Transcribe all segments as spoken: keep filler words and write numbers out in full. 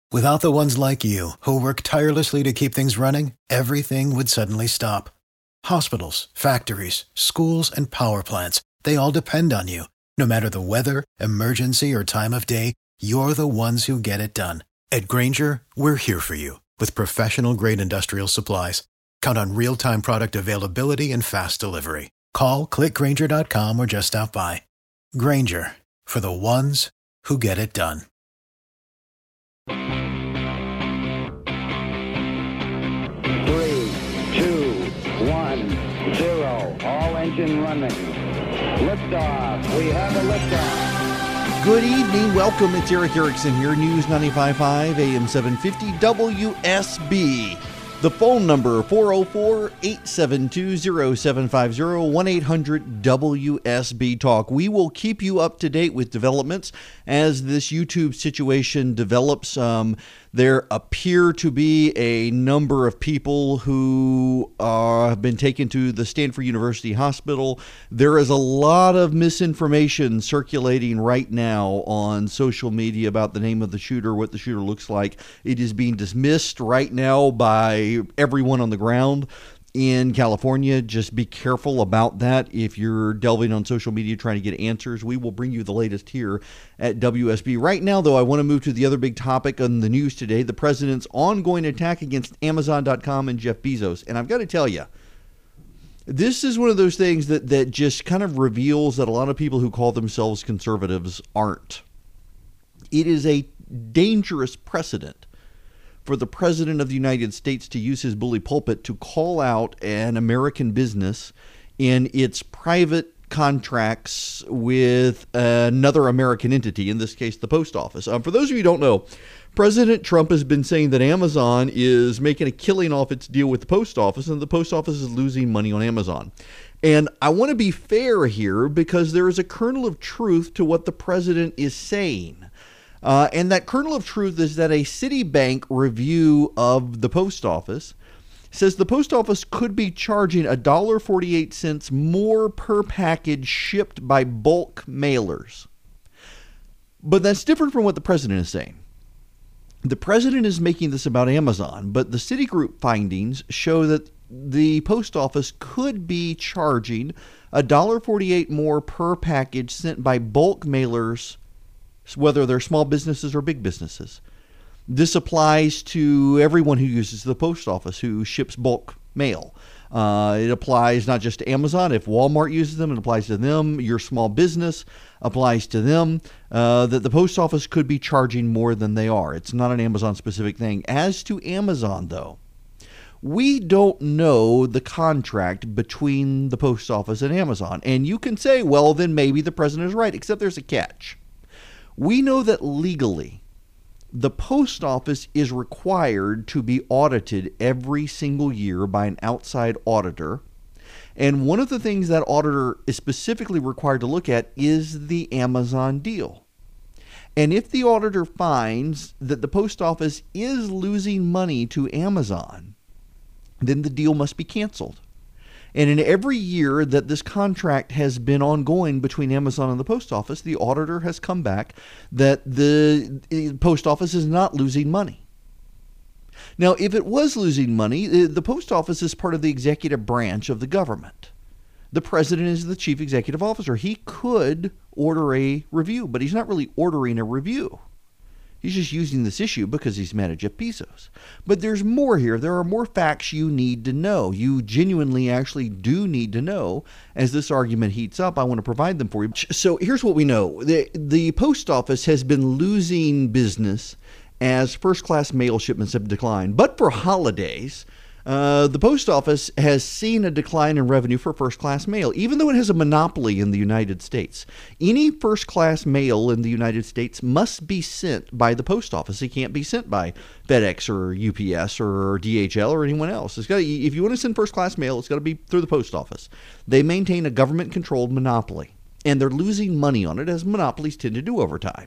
Without the ones like you, who work tirelessly to keep things running, everything would suddenly stop. Hospitals, factories, schools, and power plants, they all depend on you. No matter the weather, emergency, or time of day, you're the ones who get it done. At Grainger, we're here for you with professional-grade industrial supplies. Count on real-time product availability and fast delivery. Call, click Grainger dot com, or just stop by. Grainger, for the ones who get it done. Three, two, one, zero. All engine running. Liftoff. We have a liftoff. Good evening. Welcome. It's Eric Erickson here. News ninety-five point five, A M seven fifty, W S B. The phone number, four oh four, eight seven two, oh seven five oh, one eight hundred W S B Talk. We will keep you up to date with developments as this YouTube situation develops. Um, there appear to be a number of people who uh, have been taken to the Stanford University Hospital. There is a lot of misinformation circulating right now on social media about the name of the shooter, what the shooter looks like. It is being dismissed right now by everyone on the ground in California. Just be careful about that. If you're delving on social media trying to get answers, we will bring you the latest here at W S B. Right now, though, I want to move to the other big topic on the news today, the president's ongoing attack against Amazon dot com and Jeff Bezos. And I've got to tell you, this is one of those things that, that just kind of reveals that a lot of people who call themselves conservatives aren't. It is a dangerous precedent for the president of the United States to use his bully pulpit to call out an American business in its private contracts with another American entity, in this case, the post office. Um, for those of you who don't know, President Trump has been saying that Amazon is making a killing off its deal with the post office, and the post office is losing money on Amazon. And I want to be fair here because there is a kernel of truth to what the president is saying. Uh, and that kernel of truth is that a Citibank review of the post office says the post office could be charging one dollar and forty-eight cents more per package shipped by bulk mailers. But that's different from what the president is saying. The president is making this about Amazon, but the Citigroup findings show that the post office could be charging one dollar and forty-eight cents more per package sent by bulk mailers, whether they're small businesses or big businesses. This applies to everyone who uses the post office, who ships bulk mail. Uh, it applies not just to Amazon. If Walmart uses them, it applies to them. Your small business applies to them. Uh, that the post office could be charging more than they are. It's not an Amazon-specific thing. As to Amazon, though, we don't know the contract between the post office and Amazon. And you can say, well, then maybe the president is right, except there's a catch. We know that legally, the post office is required to be audited every single year by an outside auditor. And one of the things that auditor is specifically required to look at is the Amazon deal. And if the auditor finds that the post office is losing money to Amazon, then the deal must be canceled. And in every year that this contract has been ongoing between Amazon and the post office, the auditor has come back that the post office is not losing money. Now, if it was losing money, the post office is part of the executive branch of the government. The president is the chief executive officer. He could order a review, but he's not really ordering a review. He's just using this issue because he's mad at Jeff Bezos. But there's more here. There are more facts you need to know. You genuinely actually do need to know. As this argument heats up, I want to provide them for you. So here's what we know. The, the post office has been losing business as first-class mail shipments have declined. But for holidays, Uh, the post office has seen a decline in revenue for first-class mail, even though it has a monopoly in the United States. Any first-class mail in the United States must be sent by the post office. It can't be sent by FedEx or U P S or D H L or anyone else. It's got to, if you want to send first-class mail, it's got to be through the post office. They maintain a government-controlled monopoly, and they're losing money on it, as monopolies tend to do over time.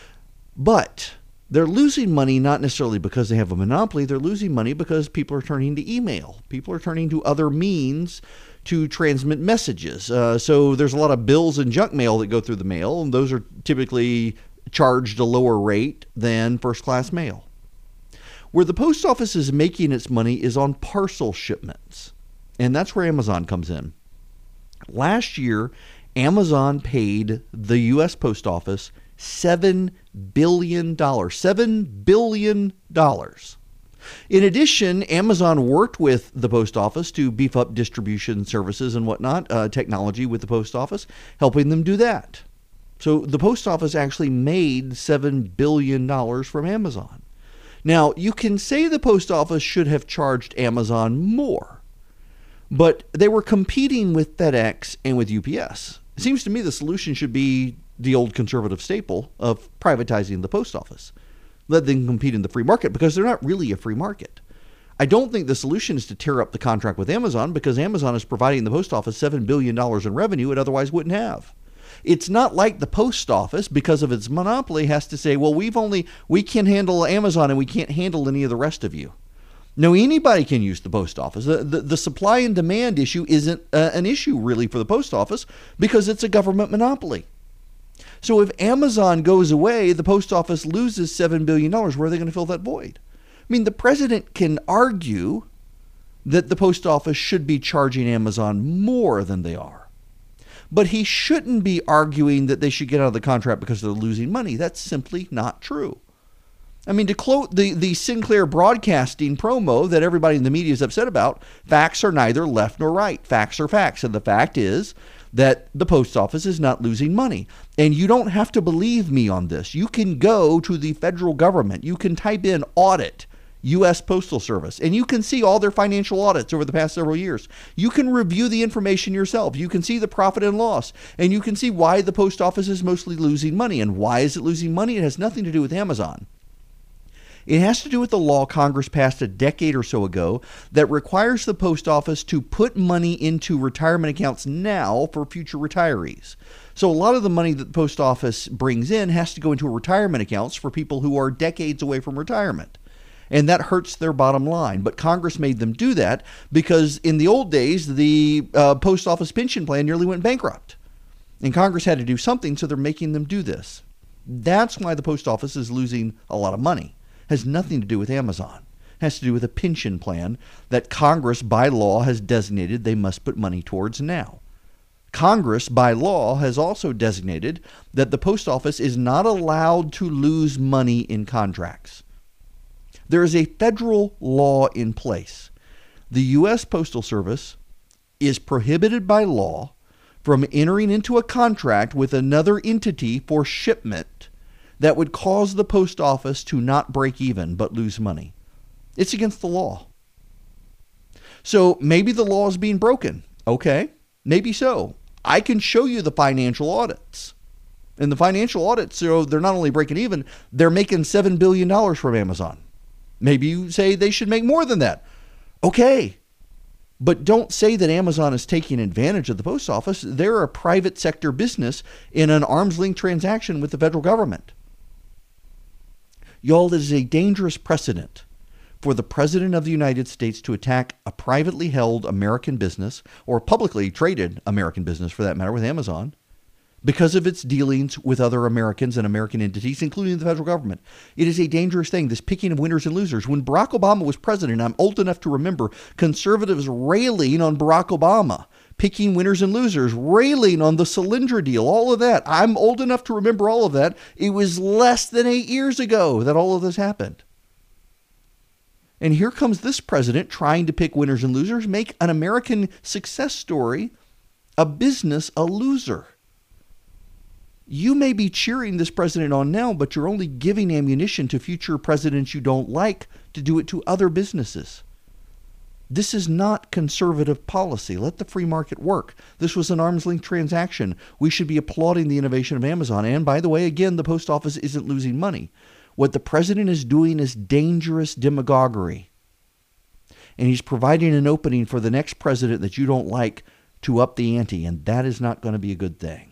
But they're losing money not necessarily because they have a monopoly. They're losing money because people are turning to email. People are turning to other means to transmit messages. Uh, so there's a lot of bills and junk mail that go through the mail, and those are typically charged a lower rate than first-class mail. Where the post office is making its money is on parcel shipments. And that's where Amazon comes in. Last year, Amazon paid the U S Post Office seven billion dollars. seven billion dollars. In addition, Amazon worked with the post office to beef up distribution services and whatnot, uh, technology with the post office, helping them do that. So the post office actually made seven billion dollars from Amazon. Now, you can say the post office should have charged Amazon more, but they were competing with FedEx and with U P S. It seems to me the solution should be the old conservative staple of privatizing the post office. Let them compete in the free market, because they're not really a free market. I don't think the solution is to tear up the contract with Amazon, because Amazon is providing the post office seven billion dollars in revenue it otherwise wouldn't have. It's not like the post office, because of its monopoly, has to say, well, we've only, we can handle Amazon and we can't handle any of the rest of you. No, anybody can use the post office. The, the, the supply and demand issue isn't uh, an issue really for the post office, because it's a government monopoly. So if Amazon goes away, the post office loses seven billion dollars. Where are they going to fill that void? I mean, the president can argue that the post office should be charging Amazon more than they are. But he shouldn't be arguing that they should get out of the contract because they're losing money. That's simply not true. I mean, to quote the, the Sinclair Broadcasting promo that everybody in the media is upset about, facts are neither left nor right. Facts are facts. And the fact is that the post office is not losing money. And you don't have to believe me on this. You can go to the federal government. You can type in audit U S Postal Service, and you can see all their financial audits over the past several years. You can review the information yourself. You can see the profit and loss, and you can see why the post office is mostly losing money. And why is it losing money? It has nothing to do with Amazon. It has to do with the law Congress passed a decade or so ago that requires the post office to put money into retirement accounts now for future retirees. So a lot of the money that the post office brings in has to go into retirement accounts for people who are decades away from retirement. And that hurts their bottom line. But Congress made them do that because in the old days, the uh, post office pension plan nearly went bankrupt. And Congress had to do something, so they're making them do this. That's why the post office is losing a lot of money. Has nothing to do with Amazon. It has to do with a pension plan that Congress by law has designated they must put money towards now. Congress by law has also designated that the post office is not allowed to lose money in contracts. There is a federal law in place. The U S Postal Service is prohibited by law from entering into a contract with another entity for shipment that would cause the post office to not break even but lose money. It's against the law. So maybe the law is being broken. Okay, maybe so. I can show you the financial audits. And the financial audits, so they're not only breaking even, they're making seven billion dollars from Amazon. Maybe you say they should make more than that. Okay. But don't say that Amazon is taking advantage of the post office. They're a private sector business in an arm's length transaction with the federal government. Y'all, it is a dangerous precedent for the President of the United States to attack a privately held American business, or publicly traded American business for that matter, with Amazon, because of its dealings with other Americans and American entities, including the federal government. It is a dangerous thing, this picking of winners and losers. When Barack Obama was president, I'm old enough to remember conservatives railing on Barack Obama, picking winners and losers, railing on the Solyndra deal, all of that. I'm old enough to remember all of that. It was less than eight years ago that all of this happened. And here comes this president trying to pick winners and losers, make an American success story a business a loser. You may be cheering this president on now, but you're only giving ammunition to future presidents you don't like to do it to other businesses. This is not conservative policy. Let the free market work. This was an arm's length transaction. We should be applauding the innovation of Amazon. And by the way, again, the post office isn't losing money. What the president is doing is dangerous demagoguery. And he's providing an opening for the next president that you don't like to up the ante. And that is not going to be a good thing.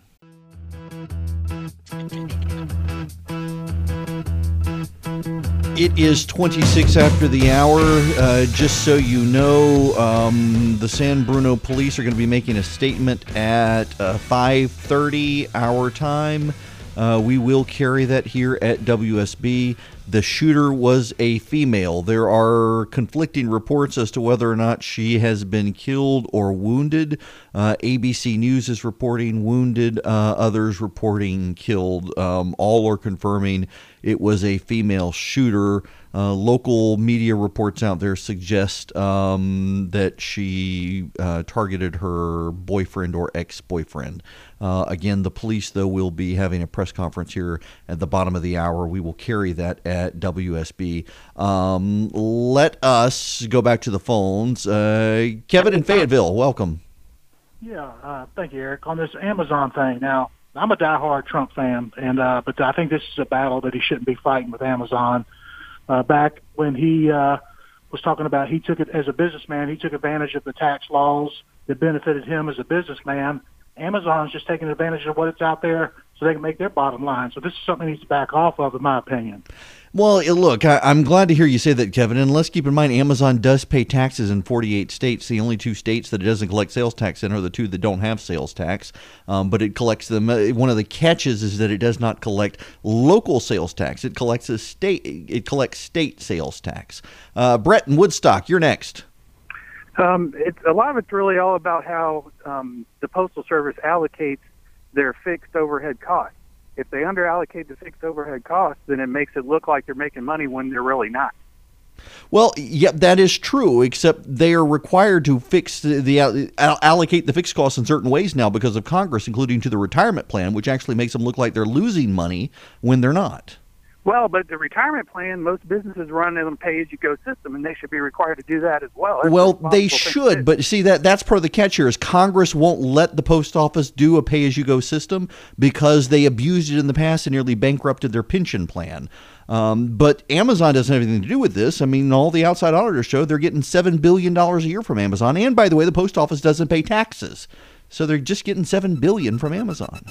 It is twenty-six after the hour. Uh, just so you know, um, the San Bruno police are going to be making a statement at uh, five thirty our time. Uh, we will carry that here at W S B. The shooter was a female. There are conflicting reports as to whether or not she has been killed or wounded. Uh, A B C News is reporting wounded, uh, others reporting killed. Um, all are confirming it was a female shooter. Uh, local media reports out there suggest um, that she uh, targeted her boyfriend or ex-boyfriend. Uh, again, the police, though, will be having a press conference here at the bottom of the hour. We will carry that at W S B. Um, let us go back to the phones. Uh, Kevin in Fayetteville, welcome. Yeah, uh, thank you, Eric. On this Amazon thing, now, I'm a diehard Trump fan, and uh, but I think this is a battle that he shouldn't be fighting with Amazon. Uh, back when he uh, was talking about he took it as a businessman, he took advantage of the tax laws that benefited him as a businessman. Amazon's just taking advantage of what's out there so they can make their bottom line. So this is something he needs to back off of, in my opinion. Well, look, I, I'm glad to hear you say that, Kevin. And let's keep in mind, Amazon does pay taxes in forty-eight states. The only two states that it doesn't collect sales tax in are the two that don't have sales tax. Um, but it collects them. One of the catches is that it does not collect local sales tax. It collects a state. It collects state sales tax. Uh, Brett in Woodstock, you're next. Um, it's a lot of it's really all about how um, the Postal Service allocates their fixed overhead costs. If they underallocate the fixed overhead costs, then it makes it look like they're making money when they're really not. Well, yeah, that is true, except they are required to fix the, the uh, allocate the fixed costs in certain ways now because of Congress, including to the retirement plan, which actually makes them look like they're losing money when they're not. Well, but the retirement plan, most businesses run in a pay-as-you-go system, and they should be required to do that as well. That's well, they should, but see, that that's part of the catch here is Congress won't let the post office do a pay-as-you-go system because they abused it in the past and nearly bankrupted their pension plan. Um, but Amazon doesn't have anything to do with this. I mean, all the outside auditors show they're getting seven billion dollars a year from Amazon. And by the way, the post office doesn't pay taxes. So they're just getting seven billion dollars from Amazon.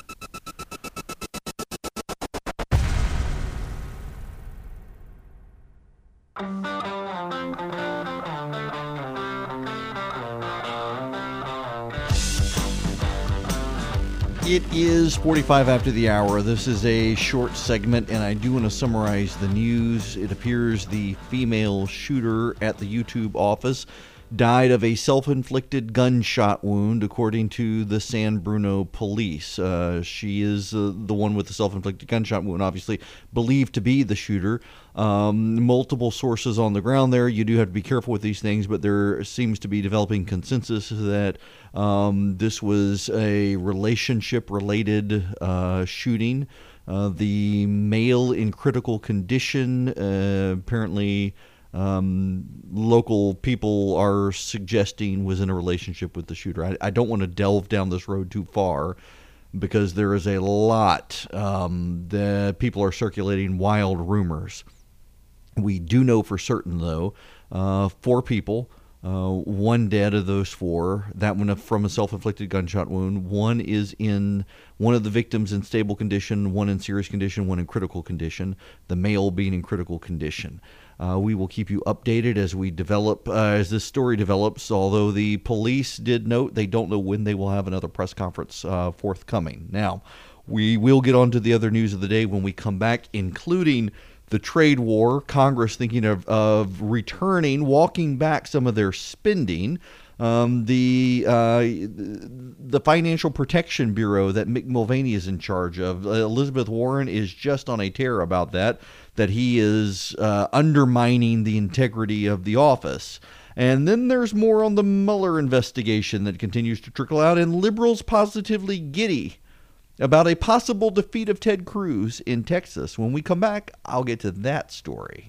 It is forty-five after the hour. This is a short segment, and I do want to summarize the news. It appears the female shooter at the YouTube office died of a self-inflicted gunshot wound, according to the San Bruno police. Uh, she is uh, the one with the self-inflicted gunshot wound, obviously believed to be the shooter. Um, multiple sources on the ground there. You do have to be careful with these things, but there seems to be developing consensus that um, this was a relationship-related uh, shooting. Uh, the male in critical condition, uh, apparently um, local people are suggesting was in a relationship with the shooter. I, I don't want to delve down this road too far because there is a lot um, that people are circulating wild rumors. We do know for certain, though, uh, four people, uh, one dead of those four, that one from a self-inflicted gunshot wound. One is in, one of the victims in stable condition, one in serious condition, one in critical condition, the male being in critical condition. Uh, we will keep you updated as we develop, uh, as this story develops, although the police did note they don't know when they will have another press conference uh, forthcoming. Now, we will get on to the other news of the day when we come back, including the trade war, Congress thinking of, of returning, walking back some of their spending, um, the uh, the Financial Protection Bureau that Mick Mulvaney is in charge of. Elizabeth Warren is just on a tear about that, that he is uh, undermining the integrity of the office. And then there's more on the Mueller investigation that continues to trickle out, and liberals positively giddy about a possible defeat of Ted Cruz in Texas. When we come back, I'll get to that story.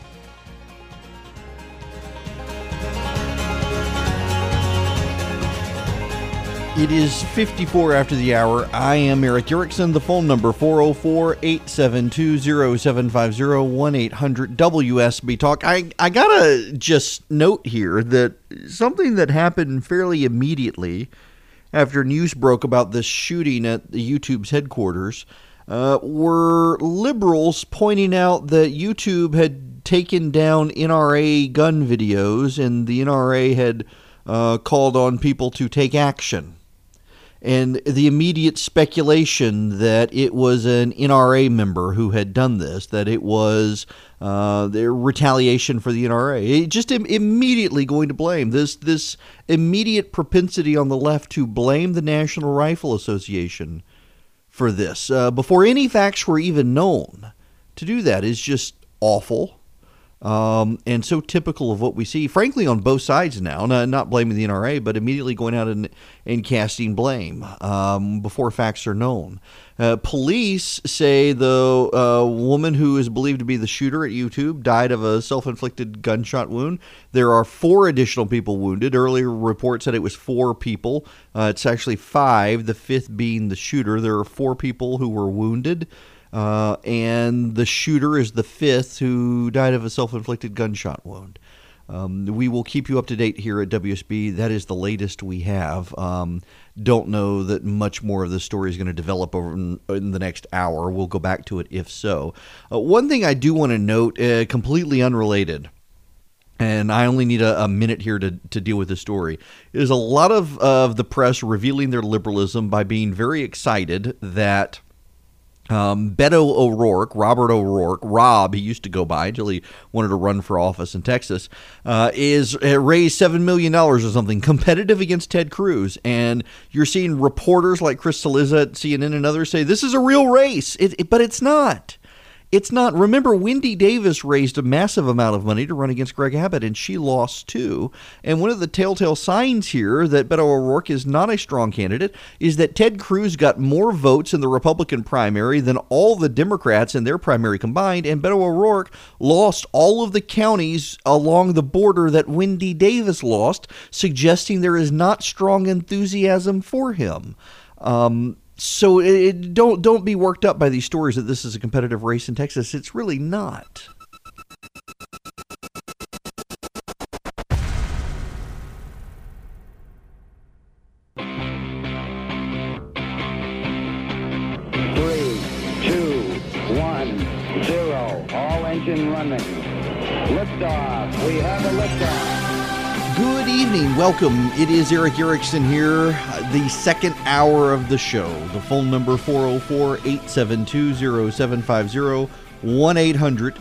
It is fifty-four after the hour. I am Eric Erickson. The phone number four oh four, eight seven two, oh seven five oh, one eight hundred W S B Talk. I, I gotta just note here that something that happened fairly immediately after news broke about this shooting at the YouTube's headquarters uh, were liberals pointing out that YouTube had taken down N R A gun videos and the N R A had uh, called on people to take action. and the immediate speculation that it was an N R A member who had done this, that it was uh, their retaliation for the N R A. It just im- immediately going to blame this this immediate propensity on the left to blame the National Rifle Association for this uh, before any facts were even known. To do that is just awful. Um, and so typical of what we see, frankly, on both sides now, not, not blaming the N R A, but immediately going out and, and casting blame um, before facts are known. Uh, police say the uh, woman who is believed to be the shooter at YouTube died of a self-inflicted gunshot wound. There are four additional people wounded. Earlier reports said it was four people. Uh, it's actually five, the fifth being the shooter. There are four people who were wounded. Uh, and the shooter is the fifth who died of a self-inflicted gunshot wound. Um, we will keep you up to date here at W S B. That is the latest we have. Um, don't know that much more of the story is going to develop over in, in the next hour. We'll go back to it if so. Uh, one thing I do want to note, uh, completely unrelated, and I only need a, a minute here to, to deal with this story, is a lot of, of the press revealing their liberalism by being very excited that Um, Beto O'Rourke, Robert O'Rourke, Rob, he used to go by until he wanted to run for office in Texas, uh, is uh, raised seven million dollars or something, competitive against Ted Cruz. And you're seeing reporters like Chris Cillizza at C N N and others say, this is a real race, it, it, but it's not. It's not. Remember, Wendy Davis raised a massive amount of money to run against Greg Abbott, and she lost too. And one of the telltale signs here that Beto O'Rourke is not a strong candidate is that Ted Cruz got more votes in the Republican primary than all the Democrats in their primary combined, and Beto O'Rourke lost all of the counties along the border that Wendy Davis lost, suggesting there is not strong enthusiasm for him. Um... So it, don't don't be worked up by these stories that this is a competitive race in Texas. It's really not. Three, two, one, zero. All engine running. Liftoff. We have a liftoff. Good evening. Welcome. It is Erick Erickson here, the second hour of the show. The phone number four oh four, eight seven two, oh seven five oh, one eight hundred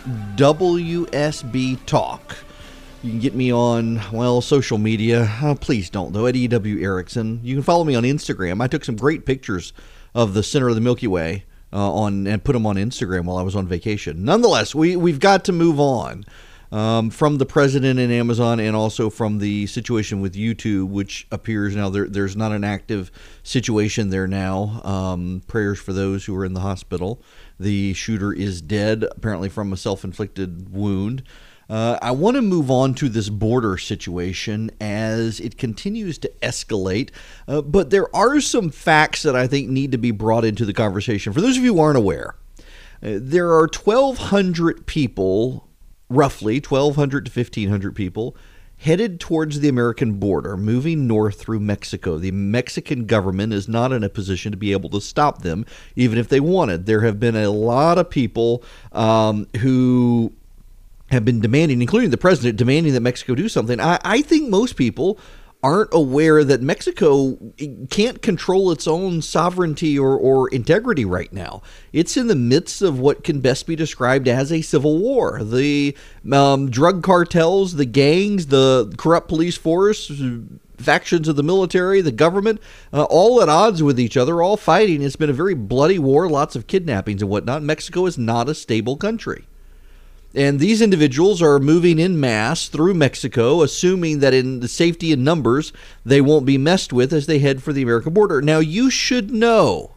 W S B Talk. You can get me on, well, social media. Oh, please don't, though, at E W Erickson. You can follow me on Instagram. I took some great pictures of the center of the Milky Way uh, on and put them on Instagram while I was on vacation. Nonetheless, we, we've got to move on. Um, from the president and Amazon, and also from the situation with YouTube, which appears now there, there's not an active situation there now. Um, prayers for those who are in the hospital. The shooter is dead, apparently from a self-inflicted wound. Uh, I want to move on to this border situation as it continues to escalate, uh, but there are some facts that I think need to be brought into the conversation. For those of you who aren't aware, uh, there are twelve hundred people, roughly twelve hundred to fifteen hundred people, headed towards the American border, moving north through Mexico. The Mexican government is not in a position to be able to stop them, even if they wanted. There have been a lot of people um, who have been demanding, including the president, demanding that Mexico do something. I, I think most people aren't aware that Mexico can't control its own sovereignty or, or integrity right now. It's in the midst of what can best be described as a civil war. The um, drug cartels, the gangs, the corrupt police force, factions of the military, the government, uh, all at odds with each other, all fighting. It's been a very bloody war, lots of kidnappings and whatnot. Mexico is not a stable country. And these individuals are moving en masse through Mexico, assuming that in the safety in numbers, they won't be messed with as they head for the American border. Now, you should know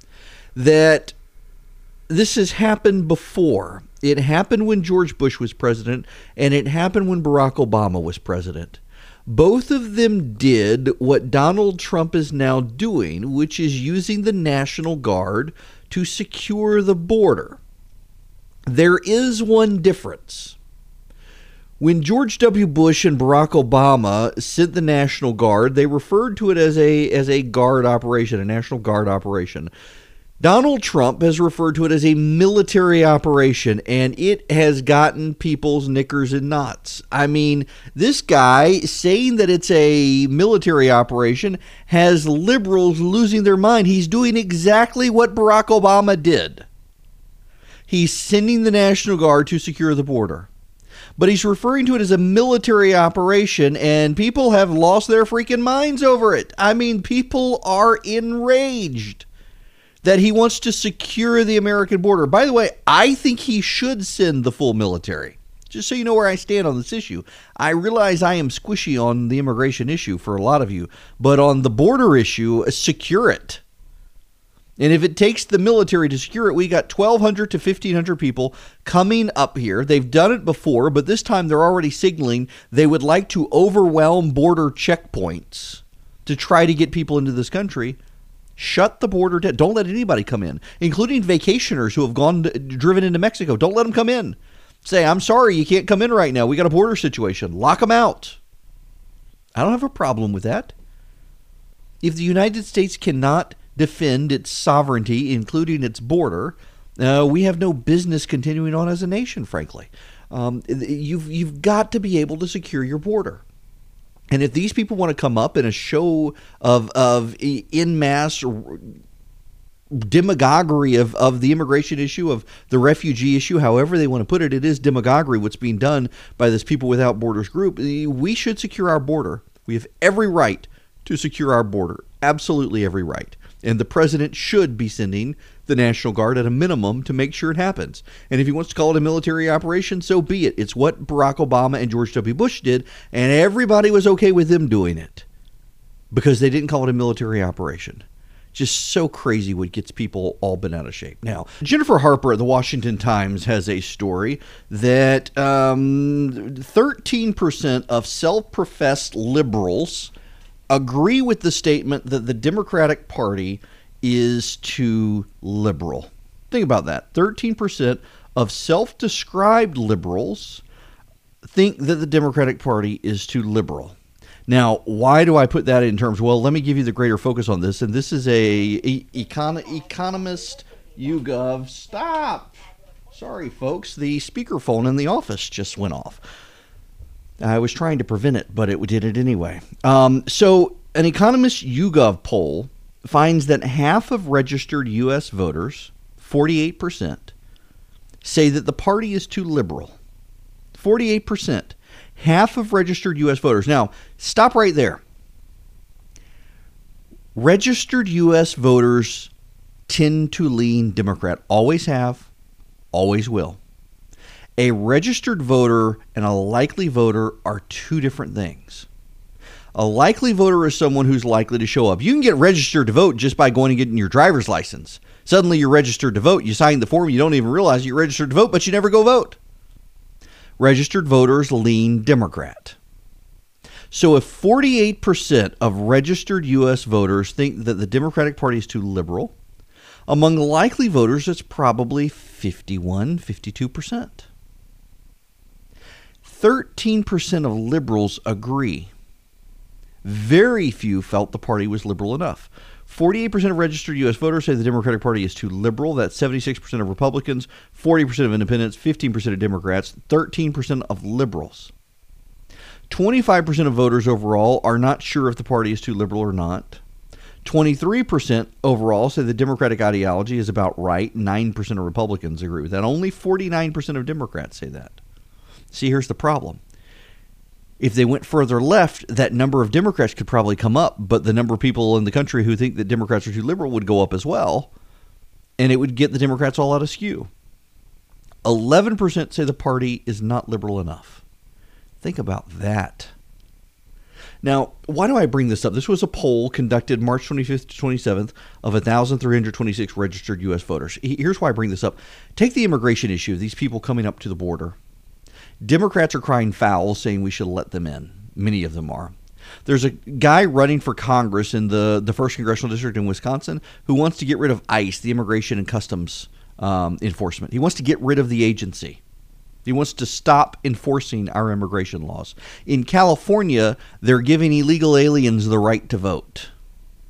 that this has happened before. It happened when George Bush was president, and it happened when Barack Obama was president. Both of them did what Donald Trump is now doing, which is using the National Guard to secure the border. There is one difference. When George W. Bush and Barack Obama sent the National Guard, they referred to it as a as a guard operation, a National Guard operation. Donald Trump has referred to it as a military operation, and it has gotten people's knickers in knots. I mean, this guy saying that it's a military operation has liberals losing their mind. He's doing exactly what Barack Obama did. He's sending the National Guard to secure the border. But he's referring to it as a military operation, and people have lost their freaking minds over it. I mean, people are enraged that he wants to secure the American border. By the way, I think he should send the full military. Just so you know where I stand on this issue. I realize I am squishy on the immigration issue for a lot of you, but on the border issue, secure it. And if it takes the military to secure it, we got twelve hundred to fifteen hundred people coming up here. They've done it before, but this time they're already signaling they would like to overwhelm border checkpoints to try to get people into this country. Shut the border down. Don't let anybody come in, including vacationers who have gone to, driven into Mexico. Don't let them come in. Say, I'm sorry, you can't come in right now. We got a border situation. Lock them out. I don't have a problem with that. If the United States cannot defend its sovereignty, including its border, uh, we have no business continuing on as a nation, frankly. Um, you've, you've got to be able to secure your border. And if these people want to come up in a show of of en masse demagoguery of, of the immigration issue, of the refugee issue, however they want to put it, it is demagoguery what's being done by this People Without Borders group. We should secure our border. We have every right to secure our border. Absolutely every right. And the president should be sending the National Guard at a minimum to make sure it happens. And if he wants to call it a military operation, so be it. It's what Barack Obama and George W. Bush did, and everybody was okay with them doing it because they didn't call it a military operation. Just so crazy what gets people all bent out of shape. Now, Jennifer Harper at the Washington Times has a story that um, thirteen percent of self-professed liberals agree with the statement that the Democratic Party is too liberal. Think about that. thirteen percent of self-described liberals think that the Democratic Party is too liberal. Now, why do I put that in terms? Well, let me give you the greater focus on this. And this is a, a econ, economist YouGov. Stop. Sorry, folks. The speakerphone in the office just went off. I was trying to prevent it, but it did it anyway. Um, so an Economist YouGov poll finds that half of registered U S voters, forty-eight percent, say that the party is too liberal. forty-eight percent. Half of registered U S voters. Now, stop right there. Registered U S voters tend to lean Democrat. Always have, always will. A registered voter and a likely voter are two different things. A likely voter is someone who's likely to show up. You can get registered to vote just by going and getting your driver's license. Suddenly you're registered to vote. You sign the form. You don't even realize you're registered to vote, but you never go vote. Registered voters lean Democrat. So if forty-eight percent of registered U S voters think that the Democratic Party is too liberal, among likely voters, it's probably fifty-one, fifty-two percent. thirteen percent of liberals agree. Very few felt the party was liberal enough. forty-eight percent of registered U S voters say the Democratic Party is too liberal. That's seventy-six percent of Republicans, forty percent of independents, fifteen percent of Democrats, thirteen percent of liberals. twenty-five percent of voters overall are not sure if the party is too liberal or not. twenty-three percent overall say the Democratic ideology is about right. nine percent of Republicans agree with that. Only forty-nine percent of Democrats say that. See, here's the problem. If they went further left, that number of Democrats could probably come up, but the number of people in the country who think that Democrats are too liberal would go up as well, and it would get the Democrats all out of skew. eleven percent say the party is not liberal enough. Think about that. Now, why do I bring this up? This was a poll conducted March twenty-fifth to twenty-seventh of one thousand three hundred twenty-six registered U S voters. Here's why I bring this up. Take the immigration issue, these people coming up to the border. Democrats are crying foul, saying we should let them in. Many of them are. There's a guy running for Congress in the, the first congressional district in Wisconsin who wants to get rid of ICE, the Immigration and Customs um, Enforcement. He wants to get rid of the agency. He wants to stop enforcing our immigration laws. In California, they're giving illegal aliens the right to vote.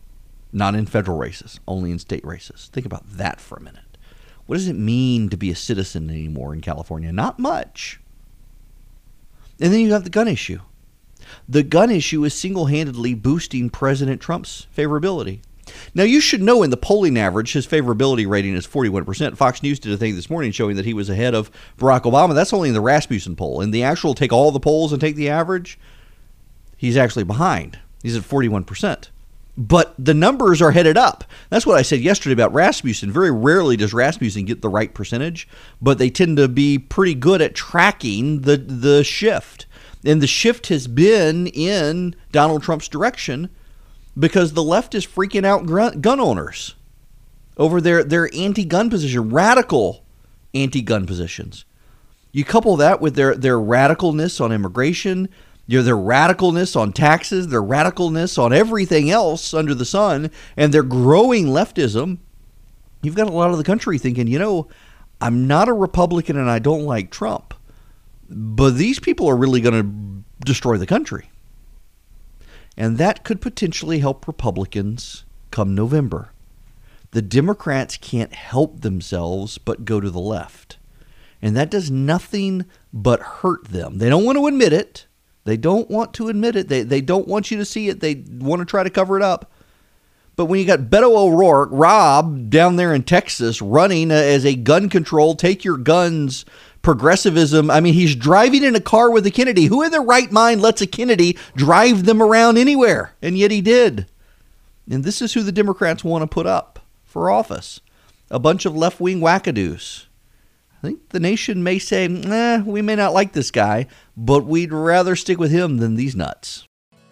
not in federal races, only in state races. Think about that for a minute. What does it mean to be a citizen anymore in California? Not much. And then you have the gun issue. The gun issue is single-handedly boosting President Trump's favorability. Now, you should know in the polling average, his favorability rating is forty-one percent. Fox News did a thing this morning showing that he was ahead of Barack Obama. That's only in the Rasmussen poll. In the actual take all the polls and take the average, he's actually behind. He's at forty-one percent. But the numbers are headed up. That's what I said yesterday about Rasmussen. Very rarely does Rasmussen get the right percentage, but they tend to be pretty good at tracking the, the shift. And the shift has been in Donald Trump's direction because the left is freaking out gun owners over their, their anti-gun position, radical anti-gun positions. You couple that with their, their radicalness on immigration, you know, their radicalness on taxes, their radicalness on everything else under the sun, and their growing leftism, you've got a lot of the country thinking, you know, I'm not a Republican and I don't like Trump, but these people are really going to destroy the country. And that could potentially help Republicans come November. The Democrats can't help themselves but go to the left. And that does nothing but hurt them. They don't want to admit it. They don't want to admit it. They they don't want you to see it. They want to try to cover it up. But when you got Beto O'Rourke, Rob, down there in Texas, running as a gun control, take your guns, progressivism. I mean, he's driving in a car with a Kennedy. Who in their right mind lets a Kennedy drive them around anywhere? And yet he did. And this is who the Democrats want to put up for office. A bunch of left-wing wackadoos. I think the nation may say, nah, we may not like this guy, but we'd rather stick with him than these nuts.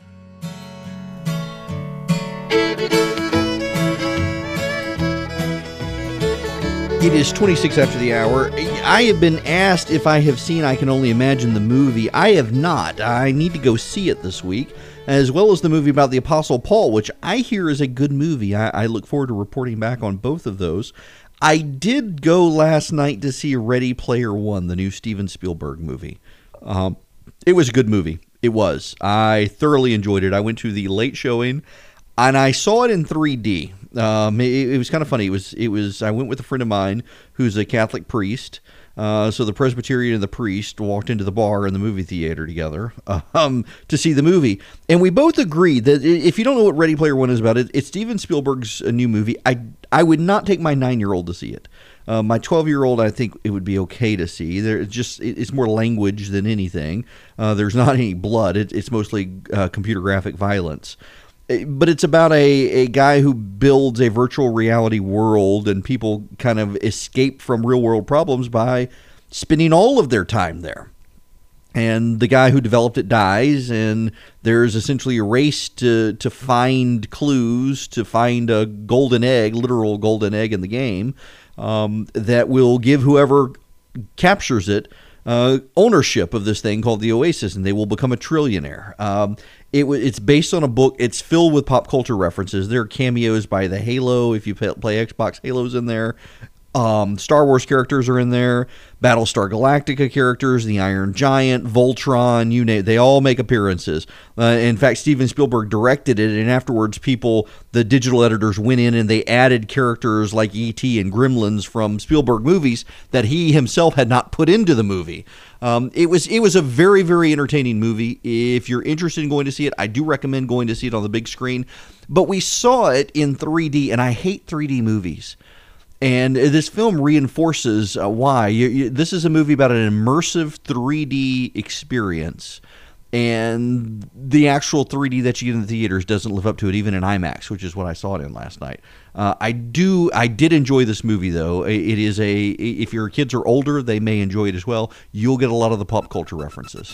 It is twenty-six after the hour. I have been asked if I have seen I Can Only Imagine the movie. I have not. I need to go see it this week, as well as the movie about the Apostle Paul, which I hear is a good movie. I, I look forward to reporting back on both of those. I did go last night to see Ready Player One, the new Steven Spielberg movie. Um, it was a good movie. It was. I thoroughly enjoyed it. I went to the late showing, and I saw it in three D. Um, it, it was kind of funny. It was. It was. I went with a friend of mine who's a Catholic priest. Uh, so the Presbyterian and the priest walked into the bar in the movie theater together um, to see the movie. And we both agreed that if you don't know what Ready Player One is about, it, it's Steven Spielberg's a new movie. I, I would not take my nine-year-old to see it. Uh, my twelve-year-old, I think it would be okay to see. There, it's just it, it's more language than anything. Uh, there's not any blood. It, it's mostly uh, computer graphic violence. But it's about a, a guy who builds a virtual reality world, and people kind of escape from real world problems by spending all of their time there. And the guy who developed it dies, and there's essentially a race to, to find clues, to find a golden egg, literal golden egg in the game, um, that will give whoever captures it uh, ownership of this thing called the Oasis, and they will become a trillionaire. Um, It It's based on a book. It's filled with pop culture references. There are cameos by the Halo, if you play Xbox, Halo's in there. Um, Star Wars characters are in there. Battlestar Galactica characters, the Iron Giant, Voltron, you name it. They all make appearances. Uh, in fact, Steven Spielberg directed it, and afterwards people, the digital editors went in and they added characters like E T and Gremlins from Spielberg movies that he himself had not put into the movie. Um, it was it was a very, very entertaining movie. If you're interested in going to see it, I do recommend going to see it on the big screen. But we saw it in three D, and I hate three D movies. And this film reinforces uh, why. You, you, this is a movie about an immersive three D experience. And the actual three D that you get in the theaters doesn't live up to it, even in IMAX, which is what I saw it in last night. Uh, I do, I did enjoy this movie, though. It is a, if your kids are older, they may enjoy it as well. You'll get a lot of the pop culture references.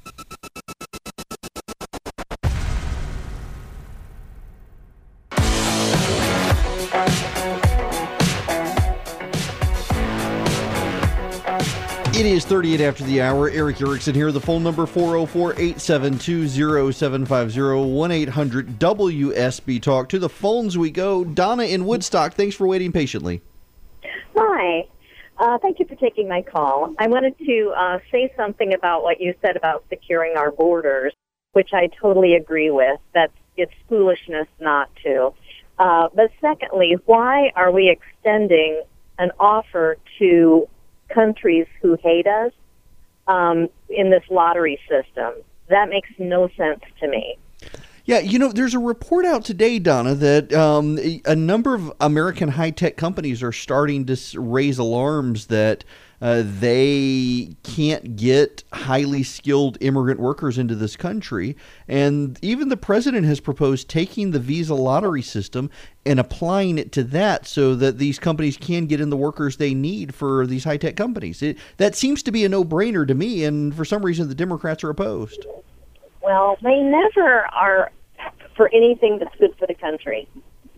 It is thirty-eight after the hour. Eric Erickson here. The phone number four oh four, eight seven two, oh seven five oh, one eight hundred W S B Talk. To the phones we go. Donna in Woodstock, thanks for waiting patiently. Hi. Uh, thank you for taking my call. I wanted to uh, say something about what you said about securing our borders, which I totally agree with. That's it's foolishness not to. Uh, but secondly, why are we extending an offer to countries who hate us um, in this lottery system? That makes no sense to me. Yeah, you know, there's a report out today, Donna, that um, a number of American high-tech companies are starting to raise alarms that uh, they can't get highly skilled immigrant workers into this country. And even the president has proposed taking the visa lottery system and applying it to that so that these companies can get in the workers they need for these high-tech companies. It, that seems to be a no-brainer to me, and for some reason the Democrats are opposed. Well, they never are for anything that's good for the country.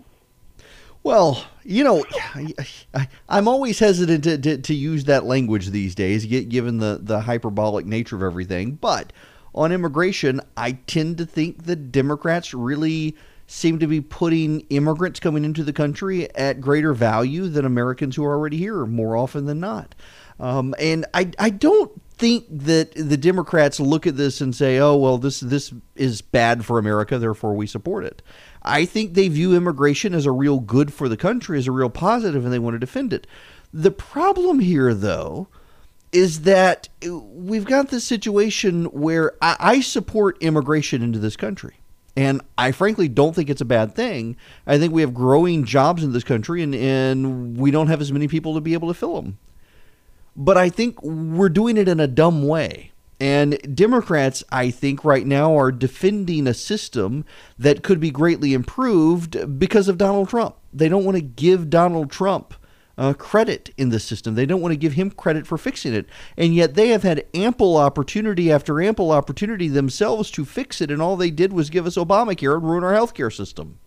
Well, you know, I, I'm always hesitant to, to, to use that language these days, given the, the hyperbolic nature of everything. But on immigration, I tend to think the Democrats really seem to be putting immigrants coming into the country at greater value than Americans who are already here, more often than not. Um, and I, I don't think that the Democrats look at this and say, oh, well, this this is bad for America, therefore we support it. I think they view immigration as a real good for the country, as a real positive, and they want to defend it. The problem here, though, is that we've got this situation where I, I support immigration into this country. And I frankly don't think it's a bad thing. I think we have growing jobs in this country, and, and we don't have as many people to be able to fill them. But I think we're doing it in a dumb way. And Democrats, I think, right now are defending a system that could be greatly improved because of Donald Trump. They don't want to give Donald Trump uh, credit in the system. They don't want to give him credit for fixing it. And yet they have had ample opportunity after ample opportunity themselves to fix it. And all they did was give us Obamacare and ruin our healthcare system.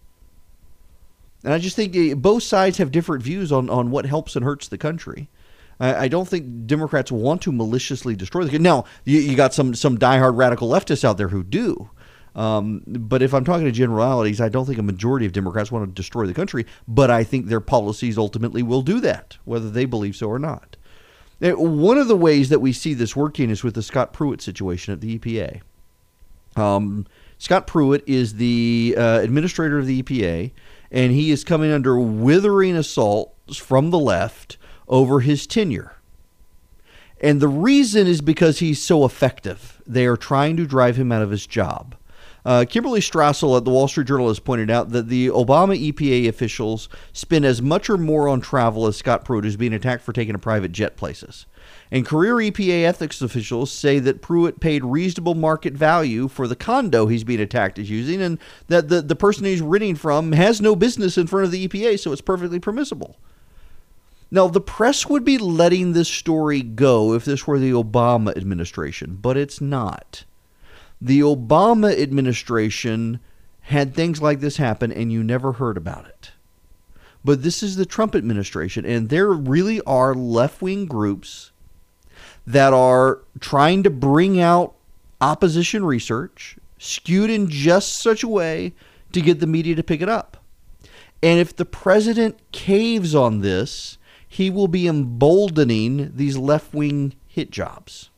And I just think both sides have different views on, on what helps and hurts the country. I don't think Democrats want to maliciously destroy the country. Now, you, you got some some diehard radical leftists out there who do. Um, but if I'm talking to generalities, I don't think a majority of Democrats want to destroy the country. But I think their policies ultimately will do that, whether they believe so or not. Now, one of the ways that we see this working is with the Scott Pruitt situation at the E P A. Um, Scott Pruitt is the uh, administrator of the E P A, and he is coming under withering assaults from the left over his tenure. And the reason is because he's so effective. They are trying to drive him out of his job. Uh, Kimberly Strassel at the Wall Street Journal has pointed out that the Obama E P A officials spend as much or more on travel as Scott Pruitt, who's being attacked for taking a private jet places. And career E P A ethics officials say that Pruitt paid reasonable market value for the condo he's being attacked as using, and that the, the person he's renting from has no business in front of the E P A, so it's perfectly permissible. Now, the press would be letting this story go if this were the Obama administration, but it's not. The Obama administration had things like this happen, and you never heard about it. But this is the Trump administration, and there really are left-wing groups that are trying to bring out opposition research, skewed in just such a way to get the media to pick it up. And if the president caves on this, he will be emboldening these left-wing hit jobs.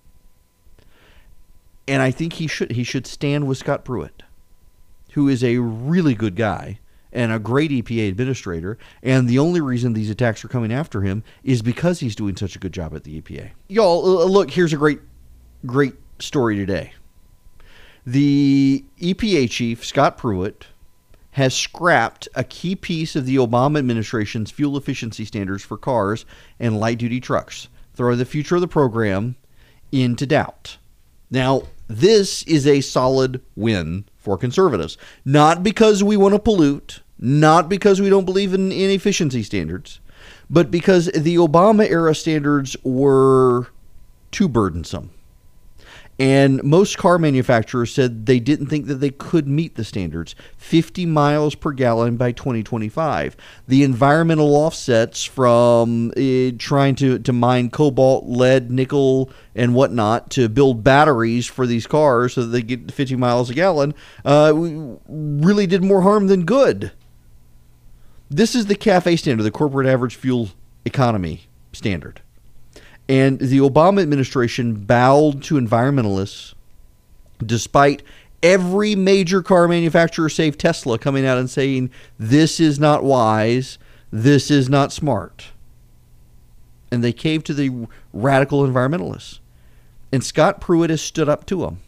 And I think he should he should stand with Scott Pruitt, who is a really good guy and a great E P A administrator. And the only reason these attacks are coming after him is because he's doing such a good job at the E P A. Y'all, look, here's a great, great story today. The E P A chief, Scott Pruitt, has scrapped a key piece of the Obama administration's fuel efficiency standards for cars and light-duty trucks, throwing the future of the program into doubt. Now, this is a solid win for conservatives, not because we want to pollute, not because we don't believe in, in efficiency standards, but because the Obama-era standards were too burdensome. And most car manufacturers said they didn't think that they could meet the standards, fifty miles per gallon by twenty twenty-five. The environmental offsets from uh, trying to, to mine cobalt, lead, nickel, and whatnot to build batteries for these cars so that they get fifty miles a gallon uh, really did more harm than good. This is the CAFE standard, the corporate average fuel economy standard. And the Obama administration bowed to environmentalists despite Every major car manufacturer, save Tesla, coming out and saying, this is not wise, this is not smart. And they caved to the radical environmentalists. And Scott Pruitt has stood up to them.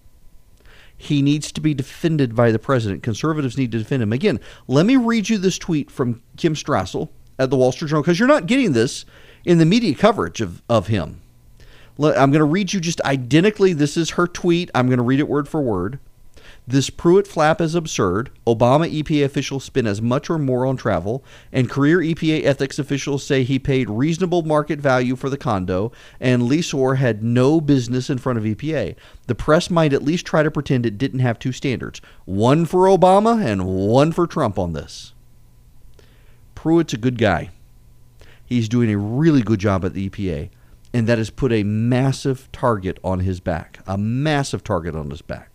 He needs to be defended by the president. Conservatives need to defend him. Again, let me read you this tweet from Kim Strassel at the Wall Street Journal, because you're not getting this in the media coverage of, of him. I'm going to read you just identically. This is her tweet. I'm going to read it word for word. This Pruitt flap is absurd. Obama E P A officials spend as much or more on travel, and career E P A ethics officials say he paid reasonable market value for the condo, and Leesor had no business in front of E P A. The press might at least try to pretend it didn't have two standards, one for Obama and one for Trump on this. Pruitt's a good guy. He's doing a really good job at the E P A, and that has put a massive target on his back, a massive target on his back.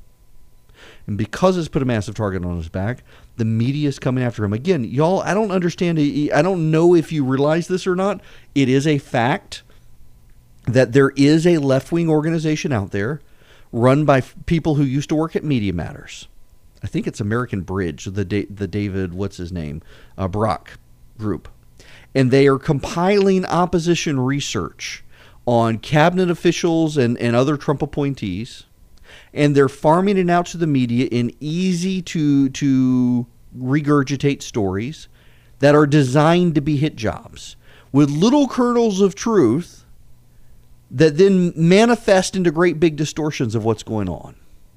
And because it's put a massive target on his back, the media is coming after him. Again, y'all, I don't understand. I don't know if you realize this or not. It is a fact that there is a left-wing organization out there run by people who used to work at Media Matters. I think it's American Bridge, the the David, what's his name, uh, Brock group. And they are compiling opposition research on cabinet officials and, and other Trump appointees. And they're farming it out to the media in easy to to regurgitate stories that are designed to be hit jobs with little kernels of truth that then manifest into great big distortions of what's going on.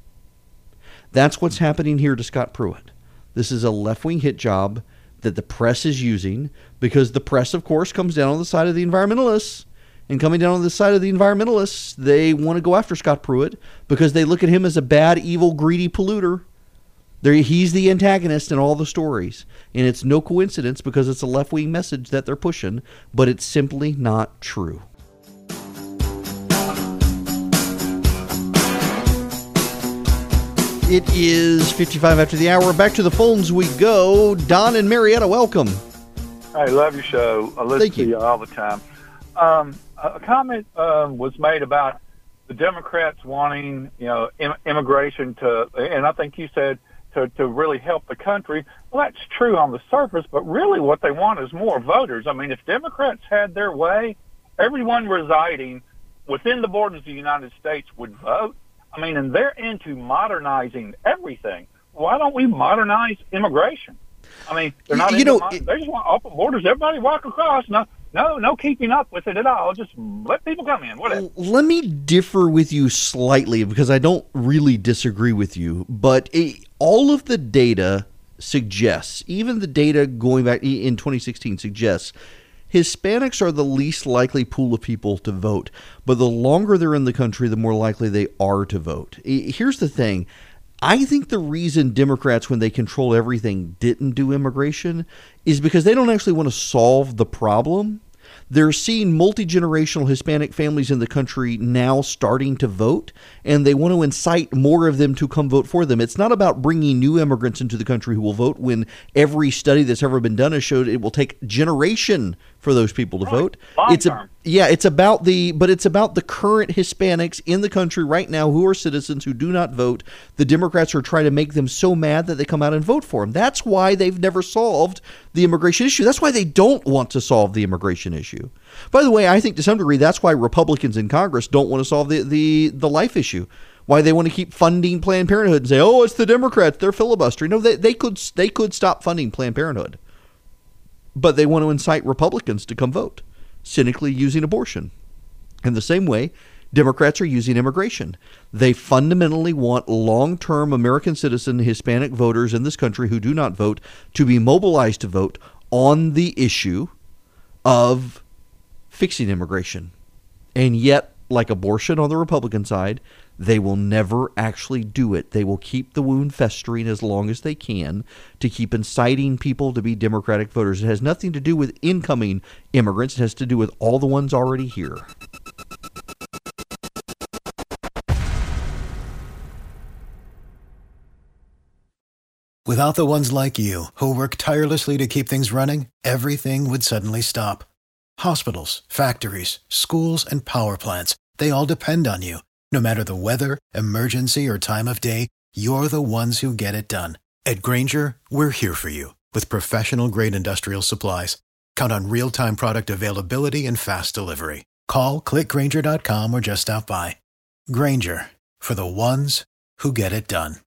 That's what's happening here to Scott Pruitt. This is a left-wing hit job that the press is using, because the press, of course, comes down on the side of the environmentalists. And coming down on the side of the environmentalists, they want to go after Scott Pruitt because they look at him as a bad, evil, greedy polluter. They're, he's the antagonist in all the stories. And it's no coincidence, because it's a left-wing message that they're pushing, but it's simply not true. It is fifty-five after the hour. Back to the phones we go. Don and Marietta, welcome. I love your show. I listen Thank to you. you all the time. Um, a comment um, was made about the Democrats wanting, you know, im- immigration to, and I think you said to, to really help the country. Well, that's true on the surface, but really what they want is more voters. I mean, if Democrats had their way, everyone residing within the borders of the United States would vote. I mean, and they're into modernizing everything. Why don't we modernize immigration? I mean, they're not. You into know, mod- it, they just want open borders. Everybody walk across. No, no, no keeping up with it at all. Just let people come in. Whatever. Let me differ with you slightly, because I don't really disagree with you. But it, all of the data suggests, even the data going back in twenty sixteen suggests, Hispanics are the least likely pool of people to vote. But the longer they're in the country, the more likely they are to vote. Here's the thing. I think the reason Democrats, when they control everything, didn't do immigration is because they don't actually want to solve the problem. They're seeing multi-generational Hispanic families in the country now starting to vote, and they want to incite more of them to come vote for them. It's not about bringing new immigrants into the country who will vote, when every study that's ever been done has showed it will take a generation for those people to Right. vote. Long It's a, term. yeah, it's about the, but it's about the current Hispanics in the country right now who are citizens who do not vote. The Democrats are trying to make them so mad that they come out and vote for them. That's why they've never solved the immigration issue. That's why they don't want to solve the immigration issue. By the way, I think to some degree that's why Republicans in Congress don't want to solve the, the, the life issue. Why they want to keep funding Planned Parenthood and say, oh, it's the Democrats, they're filibustering. No, they, they could they could stop funding Planned Parenthood. But they want to incite Republicans to come vote, cynically using abortion. In the same way, Democrats are using immigration. They fundamentally want long-term American citizen Hispanic voters in this country who do not vote to be mobilized to vote on the issue of fixing immigration. And yet, like abortion on the Republican side, they will never actually do it. They will keep the wound festering as long as they can to keep inciting people to be Democratic voters. It has nothing to do with incoming immigrants. It has to do with all the ones already here. Without the ones like you, who work tirelessly to keep things running, everything would suddenly stop. Hospitals, factories, schools, and power plants, they all depend on you. No matter the weather, emergency, or time of day, you're the ones who get it done. At Grainger, we're here for you with professional-grade industrial supplies. Count on real-time product availability and fast delivery. Call, click Grainger dot com, or just stop by. Grainger, for the ones who get it done.